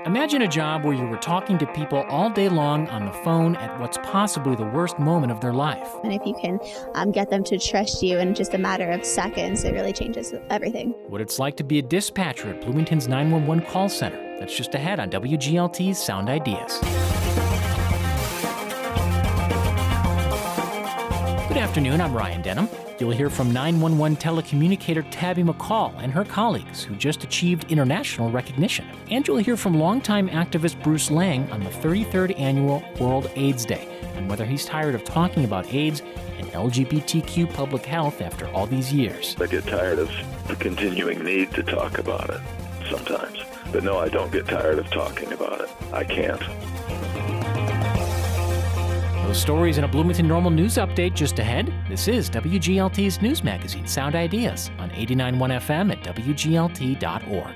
Imagine a job where you were talking to people all day long on the phone at what's possibly the worst moment of their life. And if you can get them to trust you in just a matter of seconds, it really changes everything. What it's like to be a dispatcher at Bloomington's 911 call center. That's just ahead on WGLT's Sound Ideas. Good afternoon, I'm Ryan Denham. You'll hear from 911 telecommunicator Tabby McCall and her colleagues who just achieved international recognition. And you'll hear from longtime activist Bruce Lang on the 33rd Annual World AIDS Day and whether he's tired of talking about AIDS and LGBTQ public health after all these years. I get tired of the continuing need to talk about it sometimes. But no, I don't get tired of talking about it. I can't. Those stories in a Bloomington Normal News update just ahead. This is WGLT's news magazine, Sound Ideas, on 89.1 FM at WGLT.org.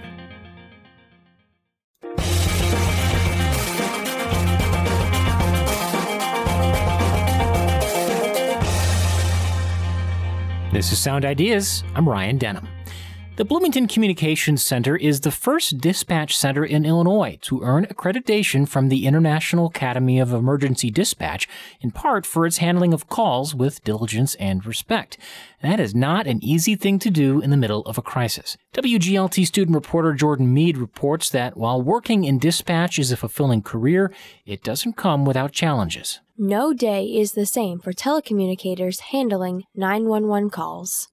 This is Sound Ideas. I'm Ryan Denham. The Bloomington Communications Center is the first dispatch center in Illinois to earn accreditation from the International Academy of Emergency Dispatch, in part for its handling of calls with diligence and respect. That is not an easy thing to do in the middle of a crisis. WGLT student reporter Jordan Mead reports that while working in dispatch is a fulfilling career, it doesn't come without challenges. No day is the same for telecommunicators handling 911 calls.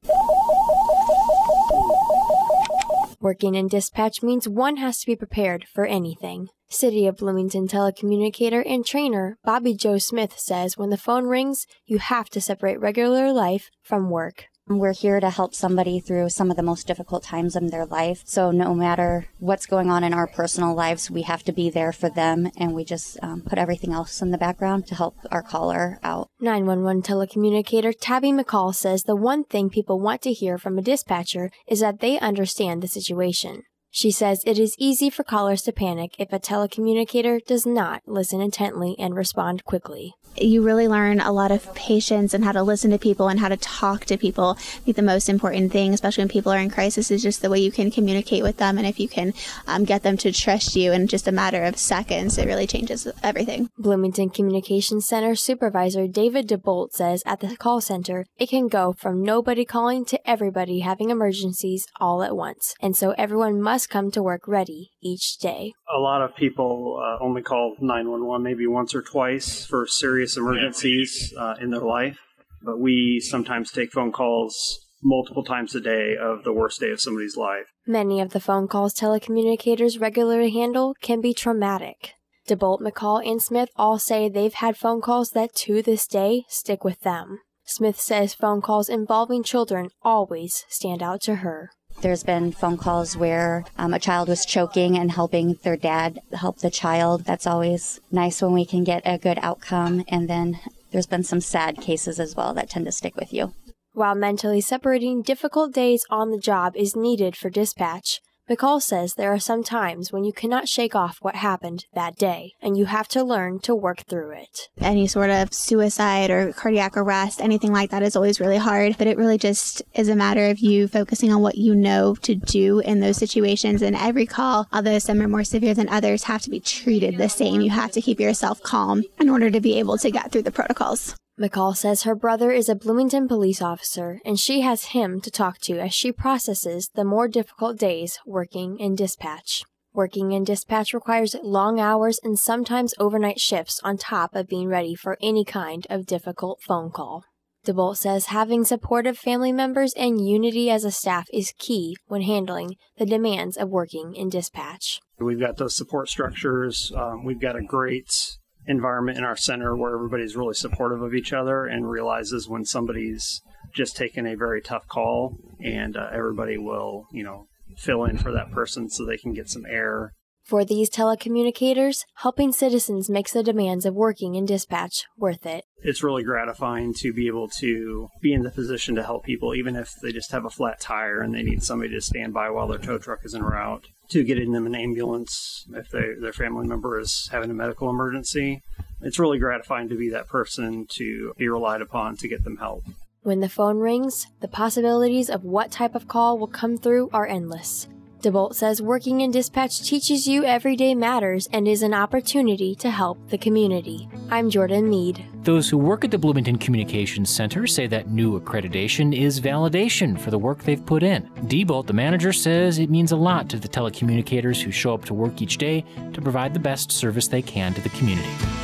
Working in dispatch means one has to be prepared for anything. City of Bloomington telecommunicator and trainer Bobby Joe Smith says when the phone rings, you have to separate regular life from work. We're here to help somebody through some of the most difficult times in their life. So no matter what's going on in our personal lives, we have to be there for them, and we just put everything else in the background to help our caller out. 911 telecommunicator Tabby McCall says the one thing people want to hear from a dispatcher is that they understand the situation. She says it is easy for callers to panic if a telecommunicator does not listen intently and respond quickly. You really learn a lot of patience and how to listen to people and how to talk to people. I think the most important thing, especially when people are in crisis, is just the way you can communicate with them. And if you can get them to trust you in just a matter of seconds, it really changes everything. Bloomington Communications Center Supervisor David DeBolt says at the call center, it can go from nobody calling to everybody having emergencies all at once. And so everyone must come to work ready each day. A lot of people only call 911 maybe once or twice for serious emergencies in their life, but we sometimes take phone calls multiple times a day of the worst day of somebody's life. Many of the phone calls telecommunicators regularly handle can be traumatic. DeBolt, McCall, and Smith all say they've had phone calls that to this day stick with them. Smith says phone calls involving children always stand out to her. There's been phone calls where a child was choking and helping their dad help the child. That's always nice when we can get a good outcome. And then there's been some sad cases as well that tend to stick with you. While mentally separating difficult days on the job is needed for dispatch, McCall says there are some times when you cannot shake off what happened that day, and you have to learn to work through it. Any sort of suicide or cardiac arrest, anything like that is always really hard, but it really just is a matter of you focusing on what you know to do in those situations. And every call, although some are more severe than others, have to be treated the same. You have to keep yourself calm in order to be able to get through the protocols. McCall says her brother is a Bloomington police officer, and she has him to talk to as she processes the more difficult days working in dispatch. Working in dispatch requires long hours and sometimes overnight shifts on top of being ready for any kind of difficult phone call. DeBolt says having supportive family members and unity as a staff is key when handling the demands of working in dispatch. We've got those support structures. We've got a great environment in our center where everybody's really supportive of each other and realizes when somebody's just taken a very tough call, and everybody will, fill in for that person so they can get some air. For these telecommunicators, helping citizens makes the demands of working in dispatch worth it. It's really gratifying to be able to be in the position to help people, even if they just have a flat tire and they need somebody to stand by while their tow truck is en route, to getting them an ambulance if their family member is having a medical emergency. It's really gratifying to be that person to be relied upon to get them help. When the phone rings, the possibilities of what type of call will come through are endless. DeBolt says working in dispatch teaches you every day matters and is an opportunity to help the community. I'm Jordan Meade. Those who work at the Bloomington Communications Center say that new accreditation is validation for the work they've put in. DeBolt, the manager, says it means a lot to the telecommunicators who show up to work each day to provide the best service they can to the community.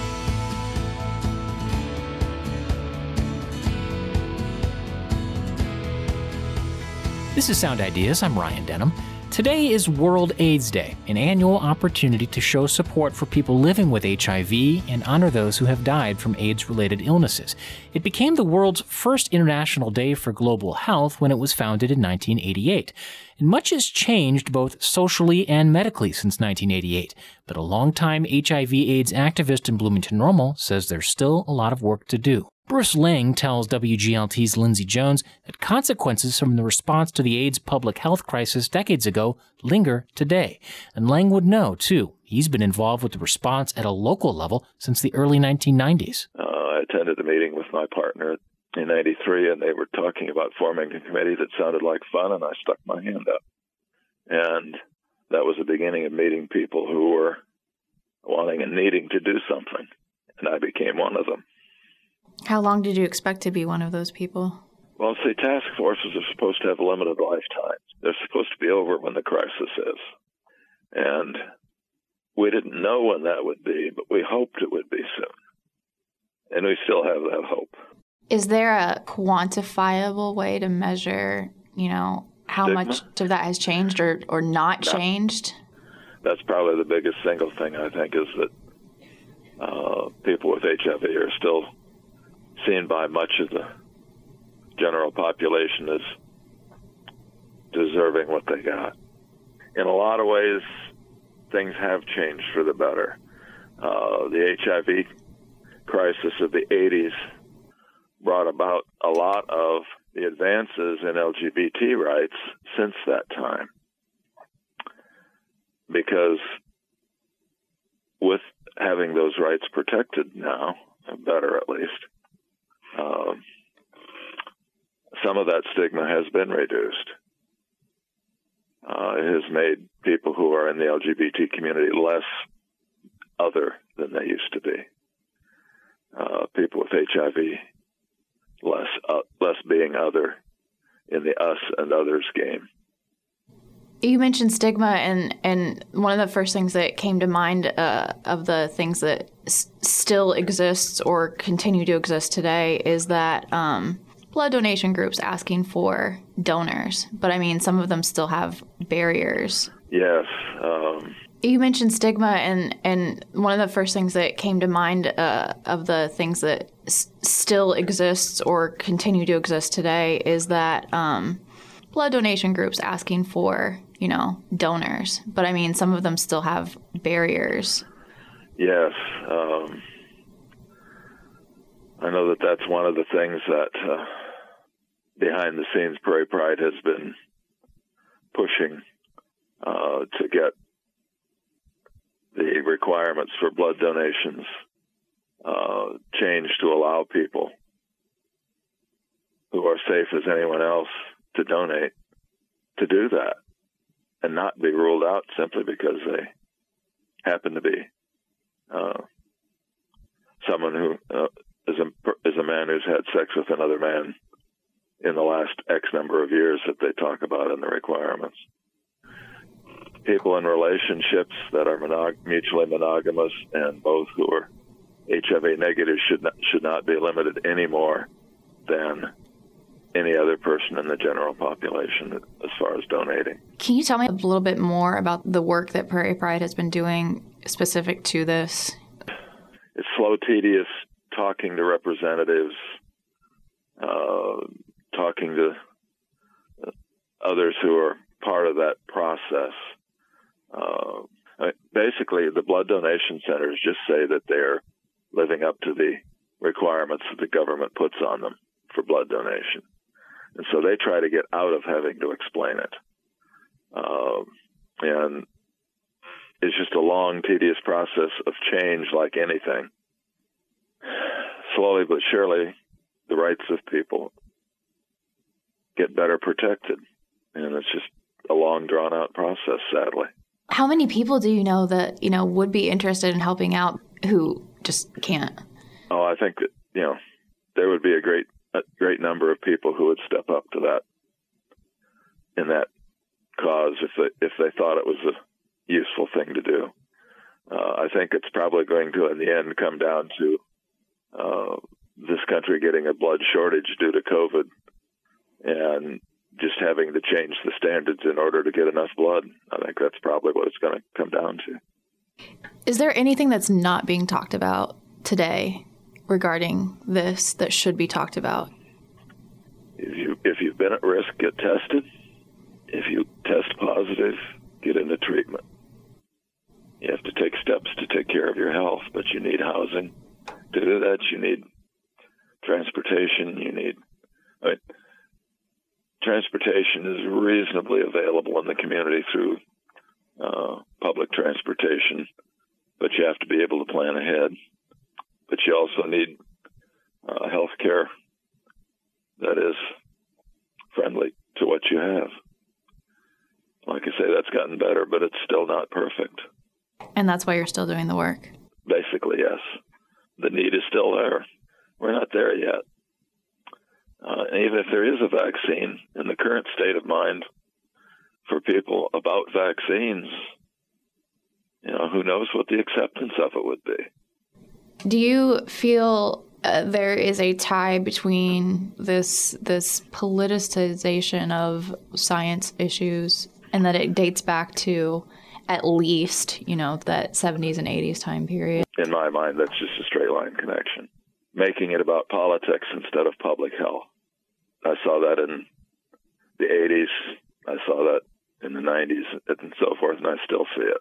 This is Sound Ideas. I'm Ryan Denham. Today is World AIDS Day, an annual opportunity to show support for people living with HIV and honor those who have died from AIDS-related illnesses. It became the world's first international day for global health when it was founded in 1988. And much has changed both socially and medically since 1988. But a longtime HIV/AIDS activist in Bloomington Normal says there's still a lot of work to do. Bruce Lang tells WGLT's Lindsay Jones that consequences from the response to the AIDS public health crisis decades ago linger today. And Lang would know, too. He's been involved with the response at a local level since the early 1990s. I attended a meeting with my partner in 93, and they were talking about forming a committee that sounded like fun, and I stuck my hand up. And that was the beginning of meeting people who were wanting and needing to do something, and I became one of them. How long did you expect to be one of those people? Well, see, task forces are supposed to have limited lifetimes. They're supposed to be over when the crisis is. And we didn't know when that would be, but we hoped it would be soon. And we still have that hope. Is there a quantifiable way to measure, how Stigma? much of that has changed or not changed? That's probably the biggest single thing, I think, is that people with HIV are still seen by much of the general population as deserving what they got. In a lot of ways, things have changed for the better. The HIV crisis of the 80s brought about a lot of the advances in LGBT rights since that time. Because with having those rights protected now, better at least, some of that stigma has been reduced. It has made people who are in the LGBT community less other than they used to be. People with HIV less being other in the us and others game. You mentioned stigma, and one of the first things that came to mind of the things that still exists or continue to exist today is that blood donation groups asking for donors. But I mean, some of them still have barriers. Yes. You mentioned stigma, and one of the first things that came to mind of the things that still exists or continue to exist today is that blood donation groups asking for donors. But I mean, some of them still have barriers. Yes. I know that that's one of the things that behind the scenes Prairie Pride has been pushing to get the requirements for blood donations changed to allow people who are safe as anyone else to donate to do that and not be ruled out simply because they happen to be someone who is a man who's had sex with another man in the last X number of years that they talk about in the requirements. People in relationships that are mutually monogamous and both who are HIV negative should not be limited any more than any other person in the general population as far as donating. Can you tell me a little bit more about the work that Prairie Pride has been doing specific to this? It's slow, tedious, talking to representatives, talking to others who are part of that process. Basically, the blood donation centers just say that they're living up to the requirements that the government puts on them for blood donation. And so they try to get out of having to explain it. And it's just a long, tedious process of change like anything. Slowly but surely, the rights of people get better protected. And it's just a long, drawn-out process, sadly. How many people do you know that, would be interested in helping out who just can't? Oh, I think that, there would be a great number of people who would step up to that in that cause if they thought it was a useful thing to do. I think it's probably going to, in the end, come down to this country getting a blood shortage due to COVID and just having to change the standards in order to get enough blood. I think that's probably what it's going to come down to. Is there anything that's not being talked about today regarding this that should be talked about? If you've been at risk, get tested. If you test positive, get into treatment. You have to take steps to take care of your health, but you need housing. To do that, you need transportation. Transportation is reasonably available in the community through public transportation, but you have to be able to plan ahead. But you also need health care that is friendly to what you have. Like I say, that's gotten better, but it's still not perfect. And that's why you're still doing the work? Basically, yes. The need is still there. We're not there yet. Even if there is a vaccine, in the current state of mind for people about vaccines, who knows what the acceptance of it would be. Do you feel there is a tie between this politicization of science issues and that it dates back to at least, that 70s and 80s time period? In my mind, that's just a straight line connection. Making it about politics instead of public health. I saw that in the 80s. I saw that in the 90s and so forth, and I still see it.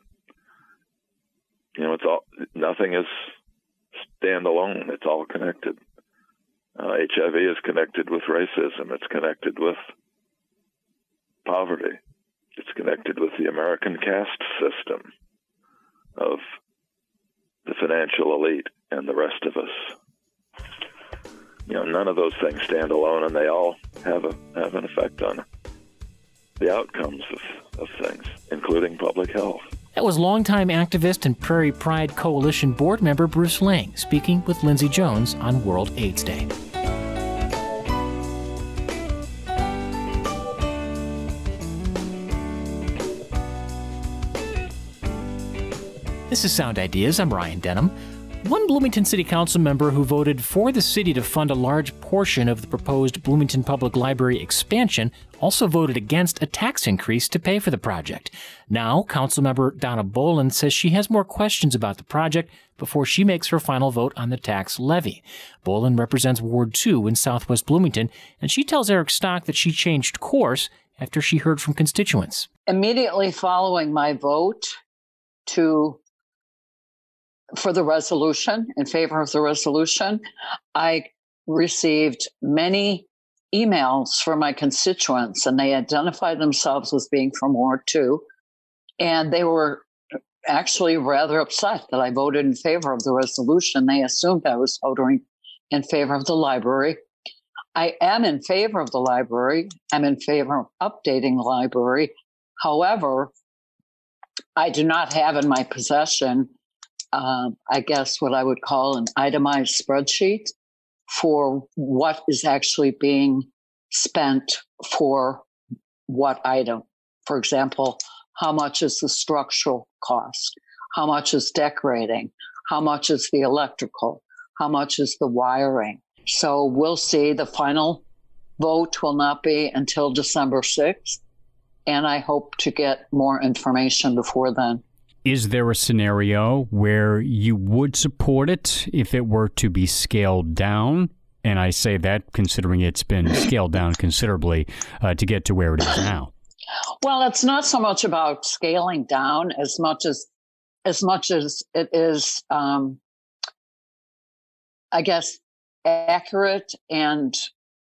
Nothing is standalone. It's all connected. HIV is connected with racism. It's connected with poverty. It's connected with the American caste system of the financial elite and the rest of us. None of those things stand alone, and they all have an effect on the outcomes of things, including public health. That was longtime activist and Prairie Pride Coalition board member Bruce Lang speaking with Lindsay Jones on World AIDS Day. This is Sound Ideas. I'm Ryan Denham. One Bloomington City Council member who voted for the city to fund a large portion of the proposed Bloomington Public Library expansion also voted against a tax increase to pay for the project. Now, Councilmember Donna Boland says she has more questions about the project before she makes her final vote on the tax levy. Boland represents Ward 2 in Southwest Bloomington, and she tells Eric Stock that she changed course after she heard from constituents. Immediately following my vote for the resolution, in favor of the resolution, I received many emails from my constituents, and they identified themselves as being from Ward 2, and they were actually rather upset that I voted in favor of the resolution. They assumed I was voting in favor of the library. I am in favor of the library. I'm in favor of updating the library. However, I do not have in my possession I guess what I would call an itemized spreadsheet for what is actually being spent for what item. For example, how much is the structural cost? How much is decorating? How much is the electrical? How much is the wiring? So we'll see. The final vote will not be until December 6th, and I hope to get more information before then. Is there a scenario where you would support it if it were to be scaled down? And I say that considering it's been scaled down considerably to get to where it is now. Well, it's not so much about scaling down as much as it is, I guess, accurate and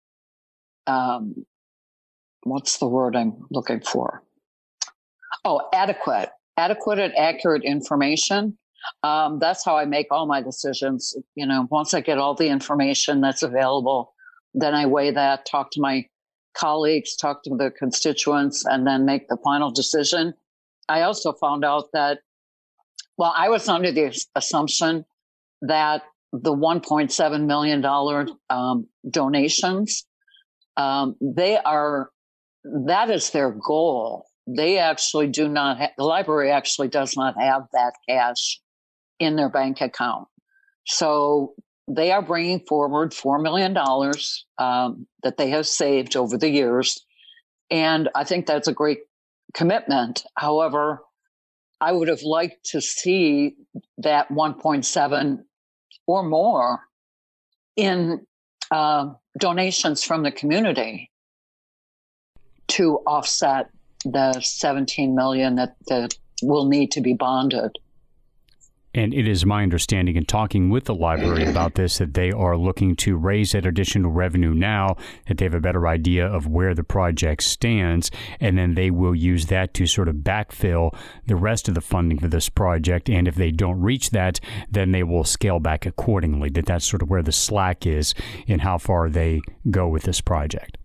what's the word I'm looking for? Oh, adequate and accurate information. That's how I make all my decisions. Once I get all the information that's available, then I weigh that, talk to my colleagues, talk to the constituents, and then make the final decision. I also found out that, well, I was under the assumption that the $1.7 million donations, that is their goal. They actually do not, the library actually does not have that cash in their bank account. So they are bringing forward $4 million that they have saved over the years. And I think that's a great commitment. However, I would have liked to see that 1.7 or more in donations from the community to offset the $17 million that will need to be bonded. And it is my understanding in talking with the library about this that they are looking to raise that additional revenue now, that they have a better idea of where the project stands, and then they will use that to sort of backfill the rest of the funding for this project. And if they don't reach that, then they will scale back accordingly. That's sort of where the slack is in how far they go with this project.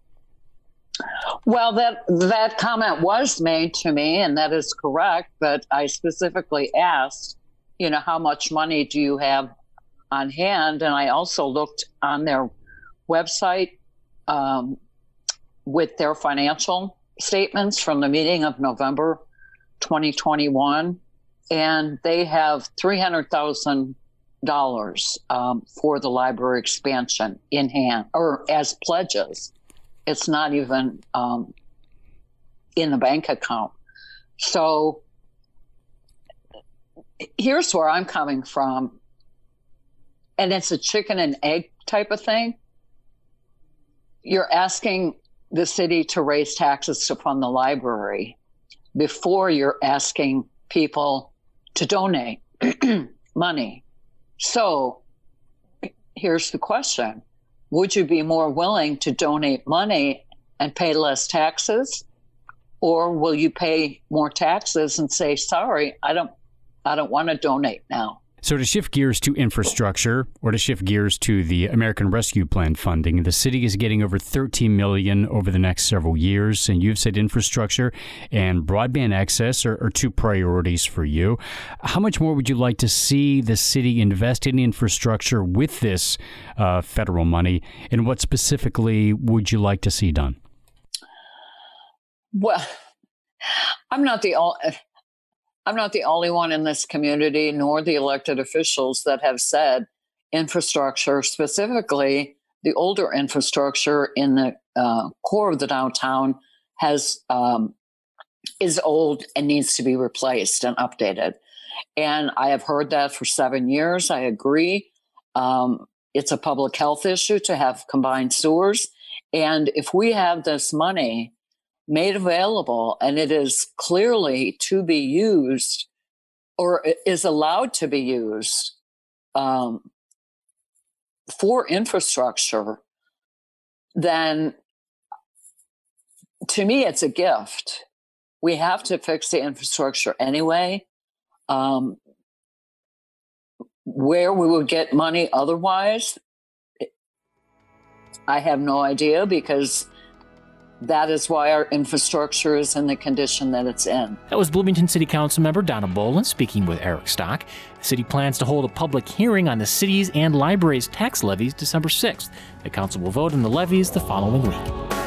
Well, that comment was made to me, and that is correct, but I specifically asked, how much money do you have on hand? And I also looked on their website with their financial statements from the meeting of November 2021, and they have $300,000 for the library expansion in hand, or as pledges. It's not even in the bank account. So here's where I'm coming from. And it's a chicken and egg type of thing. You're asking the city to raise taxes to fund the library before you're asking people to donate money. So here's the question. Would you be more willing to donate money and pay less taxes? Or will you pay more taxes and say, sorry, I don't want to donate now? So to shift gears to infrastructure, or to shift gears to the American Rescue Plan funding, the city is getting over $13 million over the next several years. And you've said infrastructure and broadband access are two priorities for you. How much more would you like to see the city invest in infrastructure with this federal money? And what specifically would you like to see done? Well, I'm not the only one in this community, nor the elected officials that have said infrastructure, specifically the older infrastructure in the core of the downtown, is old and needs to be replaced and updated. And I have heard that for 7 years. I agree. It's a public health issue to have combined sewers. And if we have this money made available, and it is clearly to be used or is allowed to be used for infrastructure, then to me, it's a gift. We have to fix the infrastructure anyway. Where we would get money otherwise, I have no idea, because that is why our infrastructure is in the condition that it's in. That was Bloomington City Council member Donna Bolin speaking with Eric Stock. The city plans to hold a public hearing on the city's and library's tax levies December 6th. The council will vote on the levies the following week.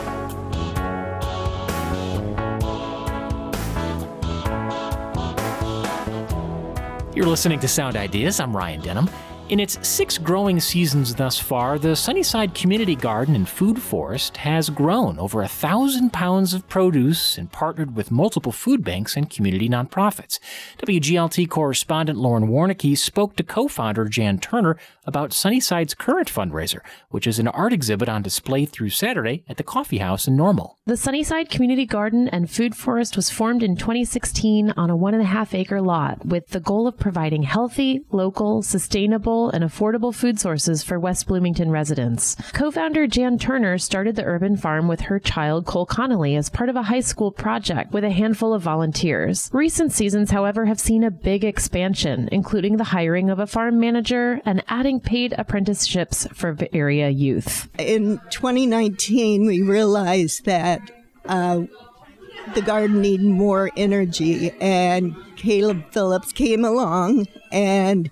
You're listening to Sound Ideas. I'm Ryan Denham. In its 6 growing seasons thus far, the Sunnyside Community Garden and Food Forest has grown over 1,000 pounds of produce and partnered with multiple food banks and community nonprofits. WGLT correspondent Lauren Warnicki spoke to co-founder Jan Turner about Sunnyside's current fundraiser, which is an art exhibit on display through Saturday at the Coffee House in Normal. The Sunnyside Community Garden and Food Forest was formed in 2016 on a 1.5-acre lot with the goal of providing healthy, local, sustainable, control, and affordable food sources for West Bloomington residents. Co-founder Jan Turner started the urban farm with her child, Cole Connolly, as part of a high school project with a handful of volunteers. Recent seasons, however, have seen a big expansion, including the hiring of a farm manager and adding paid apprenticeships for area youth. In 2019, we realized that the garden needed more energy, and Caleb Phillips came along and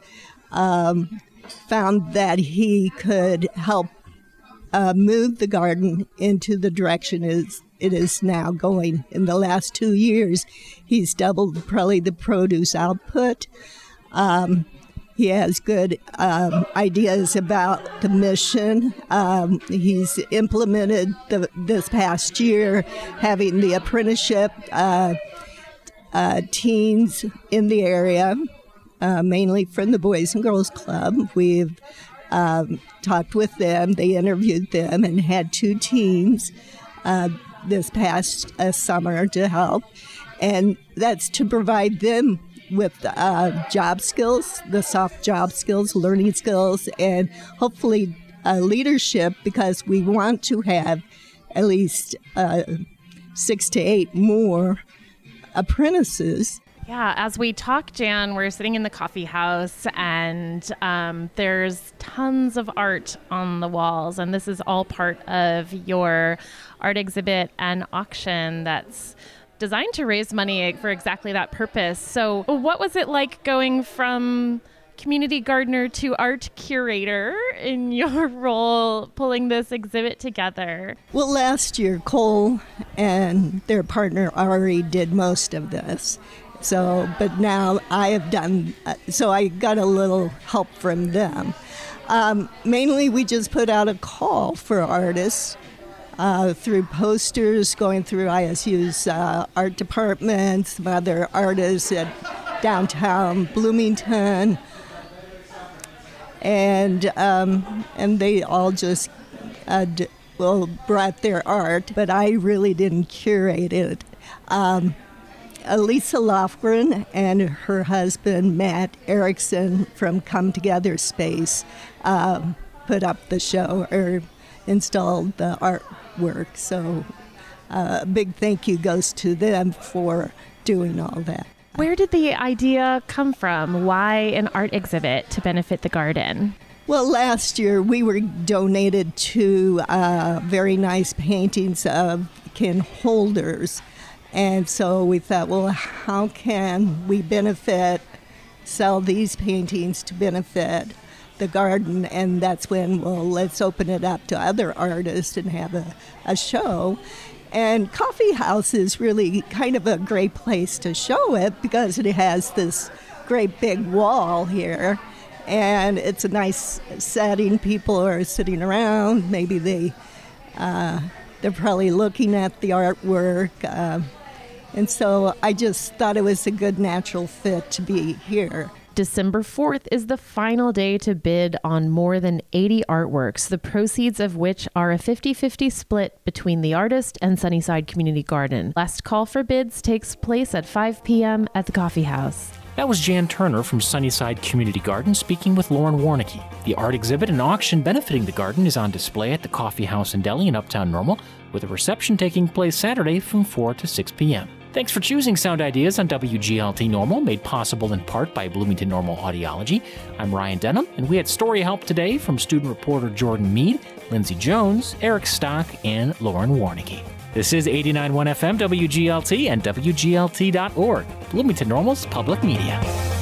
found that he could help move the garden into the direction it is now going. In the last 2 years, he's doubled probably the produce output. He has good ideas about the mission. He's implemented this past year having the apprenticeship teens in the area, mainly from the Boys and Girls Club. We've talked with them. They interviewed them and had 2 teams this past summer to help. And that's to provide them with job skills, the soft job skills, learning skills, and hopefully leadership, because we want to have at least 6 to 8 more apprentices. Yeah, as we talk, Jan, we're sitting in the coffee house, and there's tons of art on the walls, and this is all part of your art exhibit and auction that's designed to raise money for exactly that purpose. So what was it like going from community gardener to art curator in your role, pulling this exhibit together? Well, last year, Cole and their partner Ari did most of this. But now I have done, so I got a little help from them. Mainly, we just put out a call for artists through posters, going through ISU's art department, some other artists at downtown Bloomington, and they all just brought their art, but I really didn't curate it. Lisa Lofgren and her husband, Matt Erickson, from Come Together Space, put up the show, or installed the artwork. So a big thank you goes to them for doing all that. Where did the idea come from? Why an art exhibit to benefit the garden? Well, last year we were donated 2 very nice paintings of Ken Holders. And so we thought, well, how can we sell these paintings to benefit the garden? And that's when, let's open it up to other artists and have a show. And Coffee House is really kind of a great place to show it because it has this great big wall here. And it's a nice setting. People are sitting around. Maybe they're probably looking at the artwork. And so I just thought it was a good natural fit to be here. December 4th is the final day to bid on more than 80 artworks, the proceeds of which are a 50-50 split between the artist and Sunnyside Community Garden. Last call for bids takes place at 5 p.m. at the Coffee House. That was Jan Turner from Sunnyside Community Garden speaking with Lauren Warnicki. The art exhibit and auction benefiting the garden is on display at the Coffee House and Deli in Uptown Normal, with a reception taking place Saturday from 4 to 6 p.m. Thanks for choosing Sound Ideas on WGLT Normal, made possible in part by Bloomington Normal Audiology. I'm Ryan Denham, and we had story help today from student reporter Jordan Mead, Lindsay Jones, Eric Stock, and Lauren Warnicki. This is 89.1 FM WGLT and WGLT.org, Bloomington Normal's public media.